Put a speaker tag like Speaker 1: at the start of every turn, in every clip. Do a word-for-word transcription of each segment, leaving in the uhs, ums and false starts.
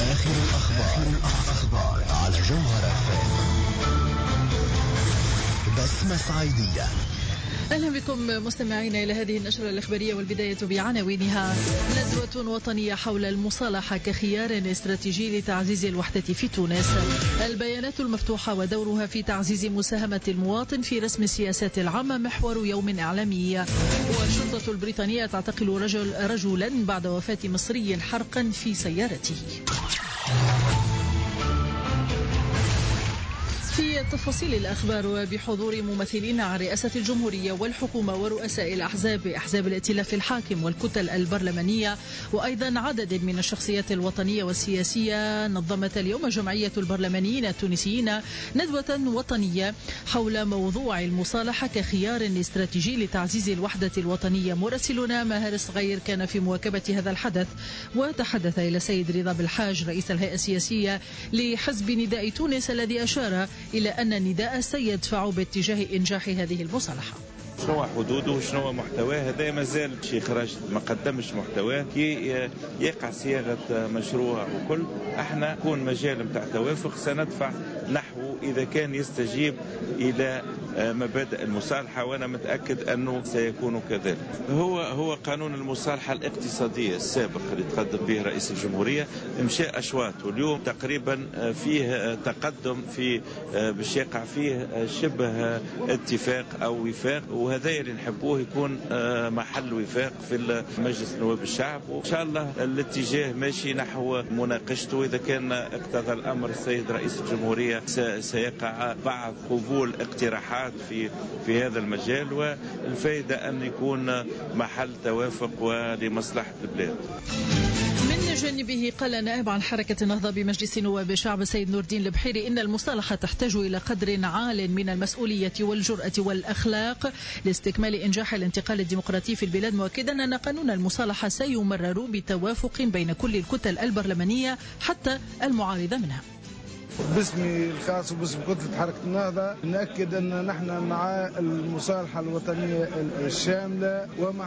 Speaker 1: آخر الأخبار, الأخبار على جوهرة بسمة صعيدية.
Speaker 2: أهلا بكم مستمعين إلى هذه النشرة الإخبارية، والبداية بعناوينها. ندوة وطنية حول المصالحة كخيار استراتيجي لتعزيز الوحدة في تونس. البيانات المفتوحة ودورها في تعزيز مساهمة المواطن في رسم السياسات العامة محور يوم إعلامي. والشرطة البريطانية تعتقل رجل رجلا بعد وفاة مصري حرقا في سيارته. في تفاصيل الأخبار، وبحضور ممثلين عن رئاسة الجمهورية والحكومة ورؤساء الأحزاب أحزاب الائتلاف الحاكم والكتل البرلمانية، وأيضا عدد من الشخصيات الوطنية والسياسية، نظمت اليوم جمعية البرلمانيين التونسيين ندوة وطنية حول موضوع المصالحة كخيار استراتيجي لتعزيز الوحدة الوطنية. مراسلنا ماهر الصغير كان في مواكبة هذا الحدث، وتحدث إلى سيد رضا بالحاج رئيس الهيئة السياسية لحزب نداء تونس، الذي أشار إلى أن النداء سيدفع باتجاه إنجاح هذه المصالحة.
Speaker 3: شنو حدوده وشنو محتواه؟ هذا مازال شيء خرج ما قدمش محتواه كي يقع صياغة مشروع وكل. احنا كون مجال متاع توافق سندفع نحو إذا كان يستجيب إلى مبادئ المصالحة، وأنا متأكد أنه سيكون كذلك. هو هو قانون المصالحة الاقتصادية السابق اللي تقدم به رئيس الجمهورية مشى أشواط، واليوم تقريبا فيه تقدم في باش يقع فيه شبه اتفاق أو وفاق، وهذا اللي نحبوه يكون محل وفاق في مجلس نواب الشعب، وإن شاء الله الاتجاه ماشي نحو مناقشته. إذا كان اقتضى الأمر السيد رئيس الجمهورية سيقع بعض قبول اقتراحات في في هذا المجال، والفائدة أن يكون محل توافق ولمصلحة البلاد.
Speaker 2: من جانبه قال نائب عن حركة النهضة بمجلس نواب الشعب السيد نور الدين البحيري إن المصالحة تحتاج إلى قدر عال من المسؤولية والجرأة والأخلاق لاستكمال إنجاح الانتقال الديمقراطي في البلاد، مؤكدا أن قانون المصالحة سيمرر بتوافق بين كل الكتل البرلمانية حتى المعارضة منها.
Speaker 4: باسمي الخاص وباسم كتلة حركة النهضة نأكد أن نحن مع المصالحة الوطنية الشاملة، ومع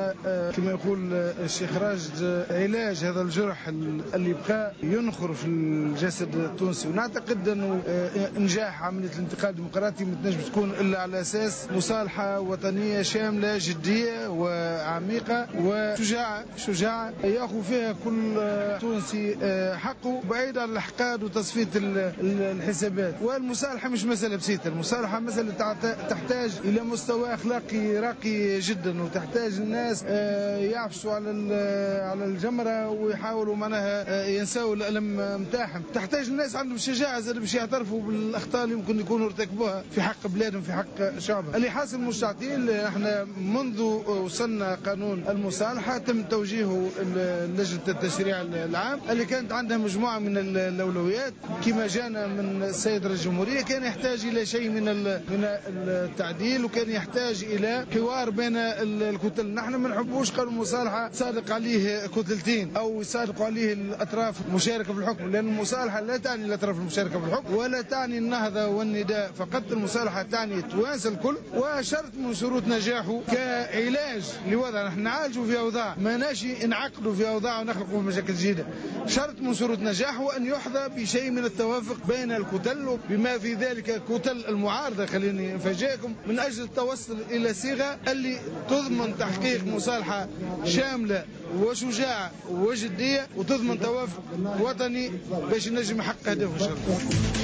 Speaker 4: كما يقول الشيخ راجد علاج هذا الجرح اللي بقى ينخر في الجسد التونسي. ونعتقد أنه إنجاح عملية الانتقال الديمقراطي ما تنجم تكون إلا على أساس مصالحة وطنية شاملة جدية وعميقة وشجاعة شجاعة يأخذ فيها كل تونسي حقه بعيد عن الأحقاد وتصفية الحسابات. والمصالحة مش مسألة بسيطة، المصالحة مسألة تحتاج إلى مستوى أخلاقي راقي جدا، وتحتاج الناس يعفسوا على على الجمرة ويحاولوا معناها ينسوا الألم متاعهم. تحتاج الناس عندهم شجاعة زاد باش يعترفوا بالأخطاء اللي ممكن يكونوا ارتكبوها في حق بلادهم في حق شعبهم. اللي حاصل مش تعطيل. احنا منذ وصلنا قانون المصالحة تم توجيهه لجنة التشريع العام اللي كانت عندها مجموعة من الأولويات. كما جانا من السيد رئيس الجمهورية كان يحتاج إلى شيء من من التعديل، وكان يحتاج إلى حوار بين الكتل. نحن ما نحبوش قانون المصالحة صادق عليه كتلتين أو يصادقوا عليه الأطراف المشاركة في الحكم، لأن المصالحة لا تعني الأطراف المشاركة في الحكم ولا تعني النهضة والنداء فقط. المصالحة تعني توانس الكل، وشرط من شروط نجاحه كعلاج لوضع نحن نعالجوا في أوضاع ما ناشي نعقدوا في أوضاع ونخلقوا مشاكل جديدة. شرط من شروط نجاحه أن يحظى بشيء من التوافق بين الكتل، بما في ذلك كتل المعارضة. خليني نفاجئكم من أجل التوصل إلى صيغة اللي تضمن تحقيق مصالحة شاملة وشجاعة وجدية، وتضمن توافق وطني باش نجم يحقق هدفه إن شاء الله.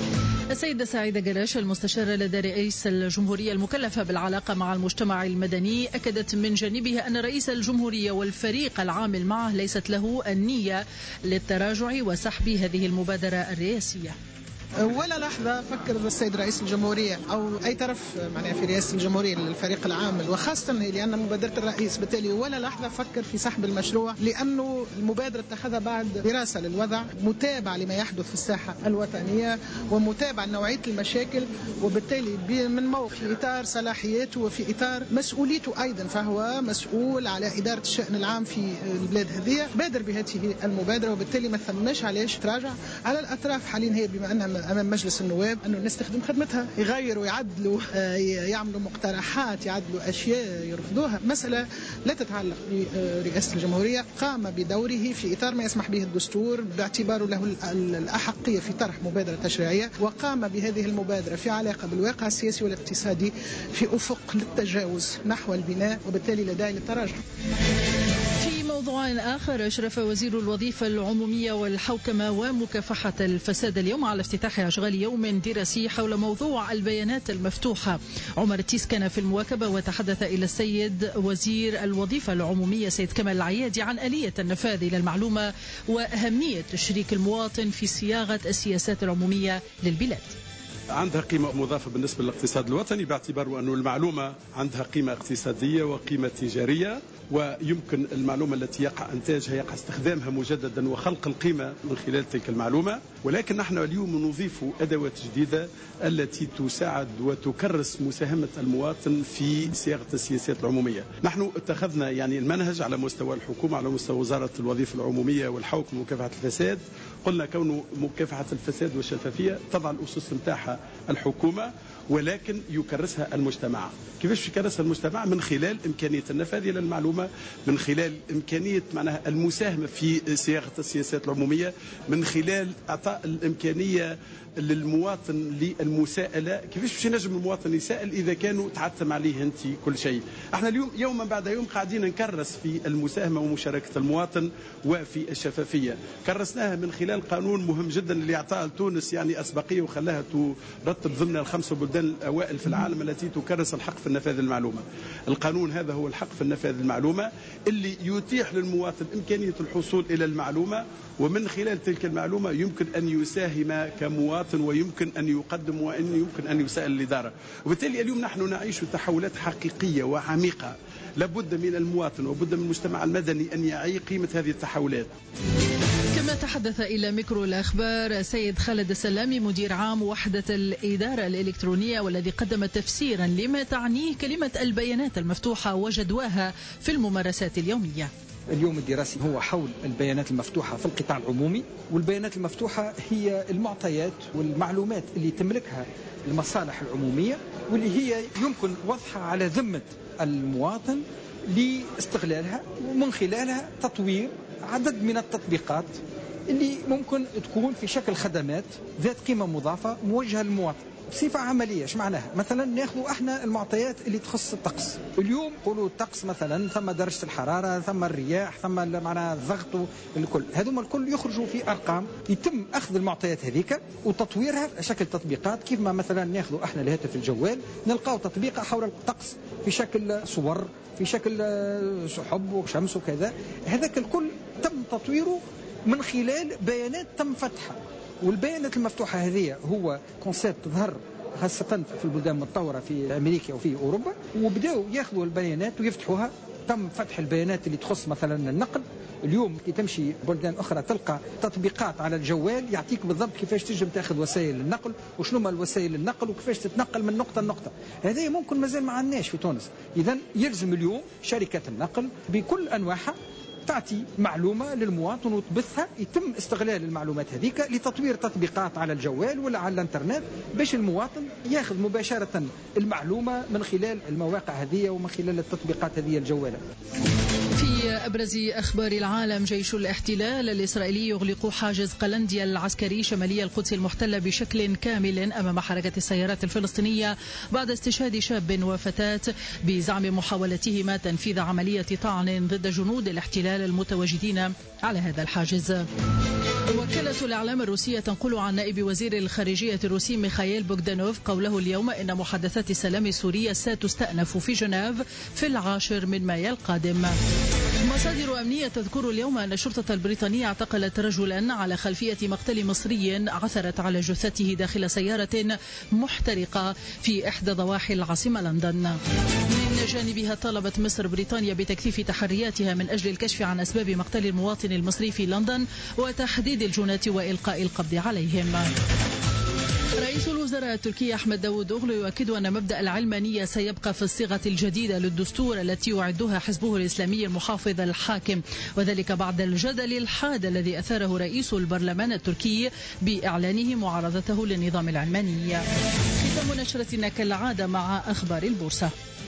Speaker 2: السيدة سعيدة جراش المستشارة لدى رئيس الجمهورية المكلفة بالعلاقة مع المجتمع المدني أكدت من جانبها أن رئيس الجمهورية والفريق العامل معه ليست له النية للتراجع وسحب هذه المبادرة الرئاسية.
Speaker 5: ولا لحظة فكر السيد رئيس الجمهورية أو أي طرف معناها في رئاسة الجمهورية للفريق العامل، وخاصة لأن مبادرة الرئيس، بالتالي ولا لحظة فكر في سحب المشروع، لأنه المبادرة اتخذها بعد دراسة للوضع، متابعة لما يحدث في الساحة الوطنية ومتابعة نوعية المشاكل، وبالتالي من موقف في إطار صلاحياته وفي إطار مسؤوليته أيضا، فهو مسؤول على إدارة الشأن العام في البلاد هذه. بادر بهذه المبادرة، وبالتالي ما ثماش علاش تراجع على الأطراف حاليا. هي بما أنها أمام مجلس النواب أنه الناس تخدم خدمتها، يغيروا يعدلوا يعملوا مقترحات يعدلوا أشياء يرفضوها. مسألة لا تتعلق برئاسة الجمهورية، قام بدوره في إطار ما يسمح به الدستور باعتباره له الأحقية في طرح مبادرة تشريعية، وقام بهذه المبادرة في علاقة بالواقع السياسي والاقتصادي في أفق للتجاوز نحو البناء، وبالتالي لا داعي للتراجع.
Speaker 2: في موضوع آخر، أشرف وزير الوظيفة العمومية والحوكمة ومكافحة الفساد اليوم على افتتاح أشغال يوم دراسي حول موضوع البيانات المفتوحة. عمر التيس كان في المواكبة وتحدث إلى السيد وزير الوظيفة العمومية سيد كمال العيادي عن آلية النفاذ إلى المعلومة وأهمية تشريك المواطن في صياغة السياسات العمومية للبلاد.
Speaker 6: عندها قيمة مضافة بالنسبة للاقتصاد الوطني، باعتبار أن المعلومة عندها قيمة اقتصادية وقيمة تجارية، ويمكن المعلومة التي يقع إنتاجها يقع استخدامها مجددا وخلق القيمة من خلال تلك المعلومة. ولكن نحن اليوم نضيف أدوات جديدة التي تساعد وتكرس مساهمة المواطن في صياغة السياسات العمومية. نحن اتخذنا يعني المنهج على مستوى الحكومة، على مستوى وزارة الوظيفة العمومية والحوكمة ومكافحة الفساد. قلنا كون مكافحة الفساد والشفافية تضع الأسس متاحة الحكومة، ولكن يكرسها المجتمع. كيفاش يكرسها المجتمع؟ من خلال إمكانية النفاذ إلى المعلومة، من خلال إمكانية معناها المساهمة في صياغة السياسات العمومية، من خلال إعطاء الإمكانية للمواطن للمساءلة. كيفاش باش ينجم المواطن يسائل إذا كانوا تعتم عليه أنت كل شيء؟ احنا اليوم يوما بعد يوم قاعدين نكرس في المساهمة ومشاركة المواطن وفي الشفافية. كرسناها من خلال قانون مهم جدا اللي أعطاه لتونس يعني أسبقية وخلاها ترتب ضمن الخمسة بلدان الأوائل في العالم التي تكرس الحق في النفاذ المعلومة. القانون هذا هو الحق في النفاذ المعلومة اللي يتيح للمواطن إمكانية الحصول إلى المعلومة، ومن خلال تلك المعلومة يمكن أن يساهم كمواطن ويمكن أن يقدم وأن يمكن أن يسأل الإدارة. وبالتالي اليوم نحن نعيش تحولات حقيقية وعميقة، لابد من المواطن وبد من المجتمع المدني أن يعي قيمة هذه التحولات.
Speaker 2: كما تحدث إلى ميكرو الأخبار سيد خالد السلامي مدير عام وحدة الإدارة الإلكترونية، والذي قدم تفسيرا لما تعنيه كلمة البيانات المفتوحة وجدواها في الممارسات اليومية.
Speaker 7: اليوم الدراسي هو حول البيانات المفتوحة في القطاع العمومي، والبيانات المفتوحة هي المعطيات والمعلومات اللي تملكها المصالح العمومية، واللي هي يمكن وضعها على ذمة المواطن لاستغلالها، ومن خلالها تطوير عدد من التطبيقات اللي ممكن تكون في شكل خدمات ذات قيمة مضافة موجهة للمواطن بصفة عملية. ايش معناها؟ مثلا ناخذ احنا المعطيات اللي تخص الطقس. اليوم قولوا الطقس مثلا ثم درجة الحرارة، ثم الرياح، ثم معناها الضغط، الكل هذوما الكل يخرجوا في ارقام. يتم اخذ المعطيات هذيك وتطويرها شكل تطبيقات، كيف ما مثلا ناخذ احنا الهاتف الجوال نلقاو تطبيق حول الطقس في شكل صور، في شكل سحب وشمس وكذا. هذاك الكل تم تطويره من خلال بيانات تم فتحها. والبيانات المفتوحة هذه هو كونسيبت ظهر خاصة في البلدان المتطورة في أمريكا وفي أوروبا، وبدأوا ياخذوا البيانات ويفتحوها. تم فتح البيانات اللي تخص مثلا النقل. اليوم كي تمشي بلدان أخرى تلقى تطبيقات على الجوال يعطيك بالضبط كيفاش تنجم تاخذ وسائل النقل وشنو ما الوسائل النقل وكيفاش تتنقل من نقطة لنقطة. هذا ممكن مازال ما عندناش في تونس. إذن يلزم اليوم شركة النقل بكل أنواعها تعطي معلومة للمواطن وتبثها. يتم استغلال المعلومات هذيك لتطوير تطبيقات على الجوال ولا على الانترنت باش المواطن ياخذ مباشرة المعلومة من خلال المواقع هذه ومن خلال التطبيقات هذه الجوالة.
Speaker 2: في أبرز أخبار العالم، جيش الاحتلال الإسرائيلي يغلق حاجز قلنديا العسكري شمالي القدس المحتلة بشكل كامل أمام حركة السيارات الفلسطينية بعد استشهاد شاب وفتاة بزعم محاولتهما تنفيذ عملية طعن ضد جنود الاحتلال المتواجدين على هذا الحاجز. وكالة الإعلام الروسية تنقل عن نائب وزير الخارجية الروسي ميخائيل بوغدانوف قوله اليوم إن محادثات السلام السورية ستستأنف في جنيف في العاشر من مايو القادم. مصادر أمنية تذكر اليوم أن الشرطة البريطانية اعتقلت رجلا على خلفية مقتل مصري عثرت على جثته داخل سيارة محترقة في إحدى ضواحي العاصمة لندن. من جانبها طالبت مصر بريطانيا بتكثيف تحرياتها من أجل الكشف عن أسباب مقتل المواطن المصري في لندن وتحديد الجنات وإلقاء القبض عليهم. رئيس الوزراء التركي أحمد داوودوغلو يؤكد أن مبدأ العلمانية سيبقى في الصيغة الجديدة للدستور التي يعدها حزبه الإسلامي المحافظ الحاكم، وذلك بعد الجدل الحاد الذي أثاره رئيس البرلمان التركي بإعلانه معارضته للنظام العلماني. ختام نشرتنا كالعادة مع أخبار البورصة.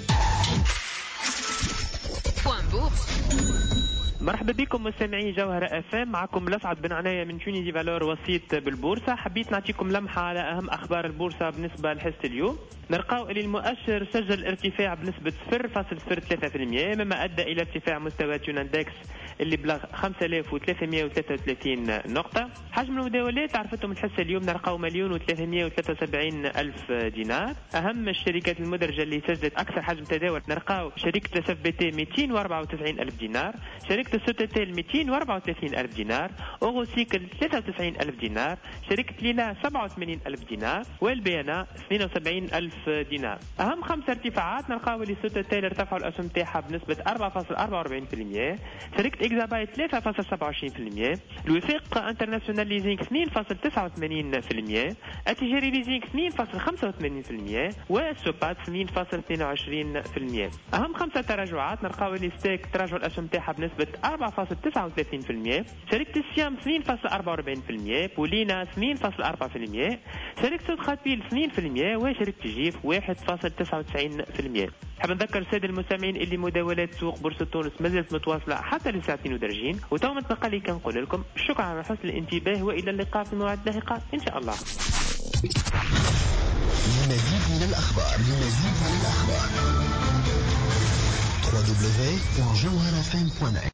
Speaker 8: مرحبا بكم مستمعي جوهرة اف ام، معكم الاسعد بن عناية من توني دي فالور وسيط بالبورصة. حبيت نعطيكم لمحة على اهم اخبار البورصة بالنسبة لحصة اليوم. نلقاو اللي المؤشر سجل ارتفاع بنسبة صفر فاصلة صفر ثلاثة بالمئة مما ادى الى ارتفاع مستوى تيون اندكس اللي بلغ خمسة آلاف وثلاثمئة وثلاثة وثلاثين نقطة. حجم المداولات عرفتم الحصة اليوم نلقاو مليون وثلاثمئة وثلاثة وسبعين الف دينار. اهم الشركات المدرجة اللي سجلت اكثر حجم تداول نلقاو شركة اس اف بي تي مئتين وأربعة وتسعين الف دينار، شركة السوتيتيل مئتين وأربعة وثلاثين ألف دينار، أوغوسيكل ثلاثة وتسعين ألف دينار، شركة ليلا سبعة وثمانين ألف دينار، والبيانا اثنين وسبعين ألف دينار. أهم خمسة ارتفاعات نلقاو اللي سوتيتيل ارتفعوا الأسهم تاعها بنسبة أربعة فاصلة أربعة وأربعين بالمئة، شركة إكزابايت ثلاثة فاصلة سبعة وعشرين بالمئة، الوثائق انترناسيونال ليزينغ اثنين فاصلة تسعة وثمانين بالمئة، التجاري ليزينغ اثنين فاصلة خمسة وثمانين بالمئة، والسوبات اثنين فاصلة اثنين وعشرين بالمئة. أهم خمسة تراجعات نلقاو اللي ستيك تراجع الأسهم تاعها بنسبة أربعة فاصلة تسعة وثلاثين بالمئة، شركة السيام اثنين فاصلة أربعة وأربعين بالمئة، بولينا اثنين فاصلة أربعة بالمئة، شركة سود خاتبيل اثنين بالمئة، وشركة جيف واحد فاصلة تسعة وتسعين بالمئة. حاب نذكر السادة المستمعين اللي مداولات سوق بورصة تونس مازالت متواصلة حتى لساعتين ودرجين، وتو متنقل لي كنقول لكم شكرا على حسن الانتباه والى اللقاء في موعد لاحقة ان شاء الله.
Speaker 1: لمزيد من الأخبار لمزيد من الأخبار دبليو دبليو دبليو دوت جوهرة اف ام دوت نت